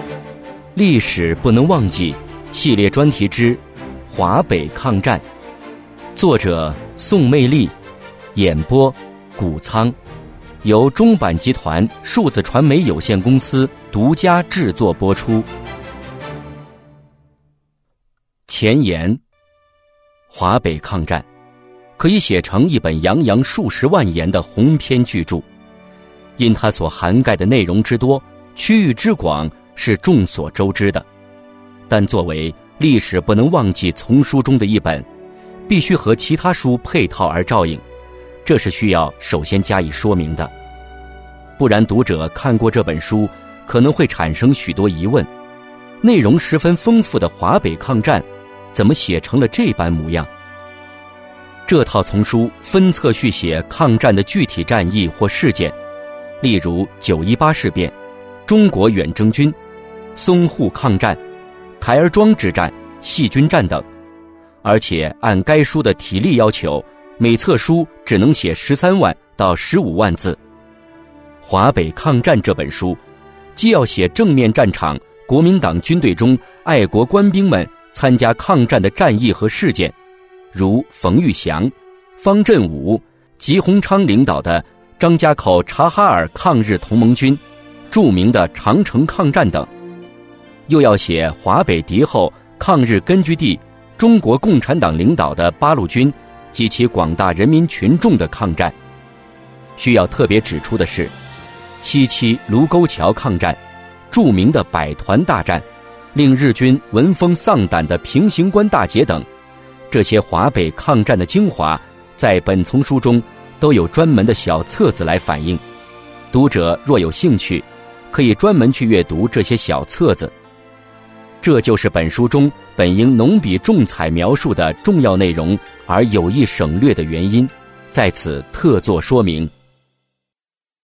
历史不能忘记系列专题之华北抗战，作者宋魅力，演播谷仓，由中版集团数字传媒有限公司独家制作播出。前言：华北抗战可以写成一本洋洋数十万言的鸿篇巨著，因它所涵盖的内容之多，区域之广，是众所周知的。但作为历史不能忘记丛书中的一本，必须和其他书配套而照应，这是需要首先加以说明的。不然读者看过这本书，可能会产生许多疑问：内容十分丰富的华北抗战怎么写成了这般模样？这套丛书分册续写抗战的具体战役或事件，例如9·18事变、中国远征军、淞沪抗战、台儿庄之战、细菌战等，而且按该书的体例要求，每册书只能写13万到15万字。华北抗战这本书既要写正面战场国民党军队中爱国官兵们参加抗战的战役和事件，如冯玉祥、方振武、吉鸿昌领导的张家口察哈尔抗日同盟军、著名的长城抗战等，又要写华北敌后抗日根据地中国共产党领导的八路军及其广大人民群众的抗战。需要特别指出的是，77卢沟桥抗战、著名的百团大战、令日军闻风丧胆的平型关大捷等，这些华北抗战的精华在本丛书中都有专门的小册子来反映。读者若有兴趣，可以专门去阅读这些小册子。这就是本书中本应浓笔重彩描述的重要内容而有意省略的原因，在此特作说明。